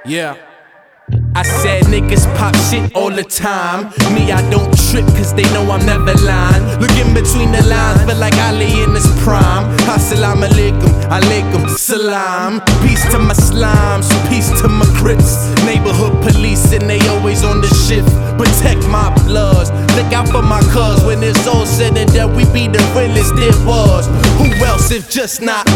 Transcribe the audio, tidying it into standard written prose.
Yeah. I said niggas pop shit all the time. Me, I don't trip cause they know I'm never lying. Looking between the lines, feel like Ali in his prime. Assalamu alaikum, alaikum salam. Peace to my slimes, peace to my crips. Neighborhood police and they always on the shift. Protect my bloods, look out for my cuz. When it's all said and done, we be the realest there was. Who else if just not